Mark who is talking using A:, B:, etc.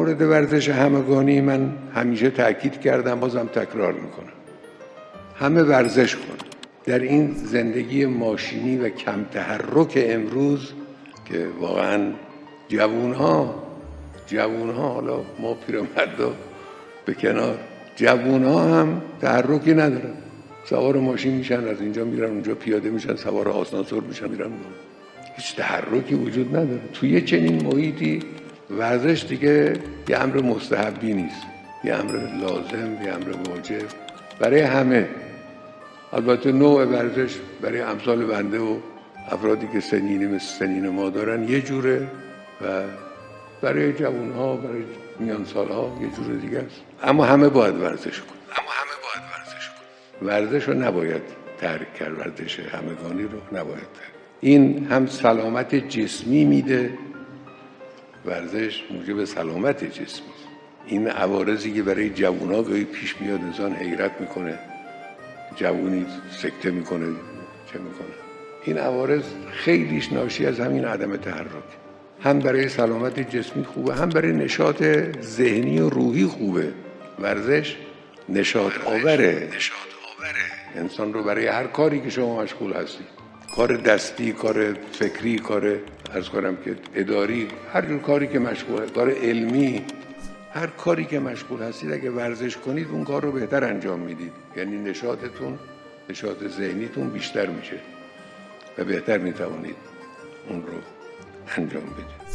A: مورد ورزش همگانی من همیشه تأکید کردم، بازم تکرار میکنم، همه ورزش کن. در این زندگی ماشینی و کم تحرک امروز که واقعا جوونها حالا ما پیرمردا به کنار، جوونها هم تحرکی ندارن، سوار ماشین میشن، از اینجا میرن اونجا، پیاده میشن، سوار آسانسور میشن میرن، هیچ تحرکی وجود نداره. توی چنین محیطی ورزش دیگه یه امر مستحبی نیست، یه امر لازم، یه امر واجب برای همه. البته نوع ورزش برای امثال بنده و افرادی که سنینی مثل سنین ما دارن یه جوره و برای جوانها، برای میان سالها یه جور دیگه است. اما همه باید ورزش کن. ورزش رو نباید ترک کرد، ورزش همگانی رو نباید ترک. این هم سلامت جسمی میده، ورزش موجب سلامت جسمی است. این عوارضی که برای جوانها گاهی پیش میاد انسان حیرت میکنه، جوونی سکته میکنه، چه میکنه، این عوارض خیلیش ناشی از همین عدم تحرک. هم برای سلامت جسمی خوبه، هم برای نشاط ذهنی و روحی خوبه. ورزش نشاط آوره انسان رو برای هر کاری که شما مشغول هستی، کار دستی، کار فکری، کار عرض کنم که اداری، هر جور کاری که مشغول، کار علمی، هر کاری که مشغول هستید اگه ورزش کنید اون کار رو بهتر انجام میدید، یعنی نشاط ذهنیتون بیشتر میشه و بهتر میتوانید اون رو انجام بدید.